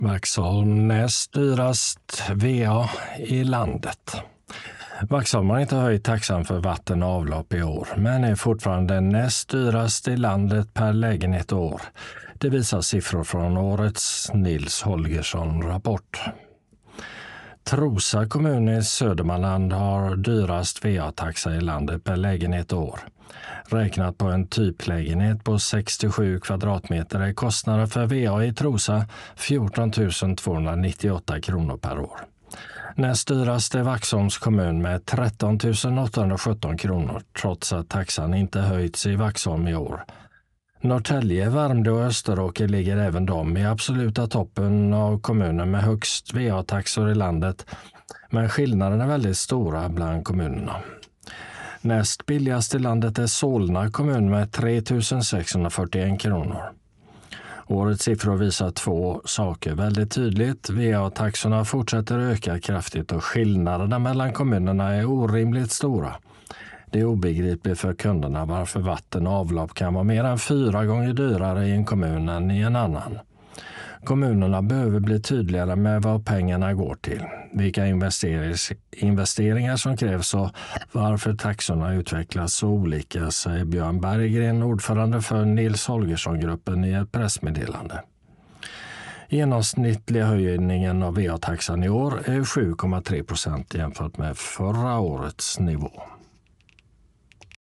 Vaxholm näst dyrast VA i landet. Vaxholm har inte höjt taxan för vatten och avlopp i år, men är fortfarande näst dyrast i landet per lägenhet år. Det visar siffror från årets Nils Holgersson-rapport. Trosa kommun i Södermanland har dyrast VA-taxa i landet per lägenhet år. Räknat på en typlägenhet på 67 kvadratmeter är kostnaden för VA i Trosa 14 298 kronor per år. Näst dyrast är Vaxholms kommun med 13 817 kronor, trots att taxan inte höjts i Vaxholm i år. Norrtälje, Värmdö och Österåker ligger även de i absoluta toppen av kommuner med högst VA-taxor i landet, men skillnaderna är väldigt stora bland kommunerna. Näst billigast i landet är Solna kommun med 3 641 kronor. Årets siffror visar två saker väldigt tydligt. VA-taxorna fortsätter öka kraftigt och skillnaderna mellan kommunerna är orimligt stora. Det är obegripligt för kunderna varför vatten och avlopp kan vara mer än 4 gånger dyrare i en kommun än i en annan. Kommunerna behöver bli tydligare med vad pengarna går till, vilka investeringar som krävs och varför taxorna utvecklas så olika, säger Björn Berggren, ordförande för Nils Holgersson-gruppen, i ett pressmeddelande. Genomsnittliga höjningen av VA-taxan i år är 7,3% jämfört med förra årets nivå.